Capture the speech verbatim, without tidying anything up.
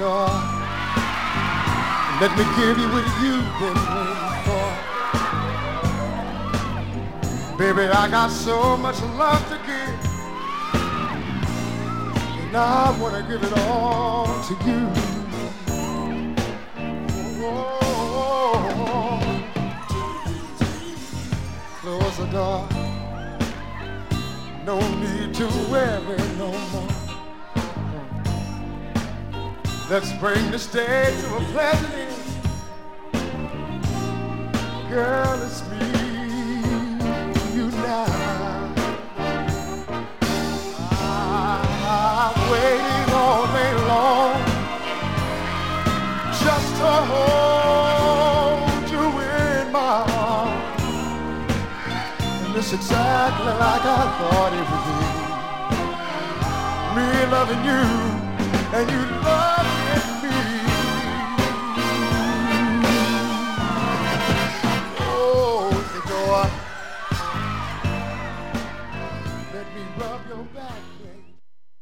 door. Let me give you what you've been waiting for. Baby, I got so much love to give, and I want to give it all to you. Oh, close the door. No need to worry no more. Let's bring this day to a pleasant end. Girl, it's me, you now. I've waited all day long just to hold you in my arms. And it's exactly like I thought it would be. Me loving you and you love me.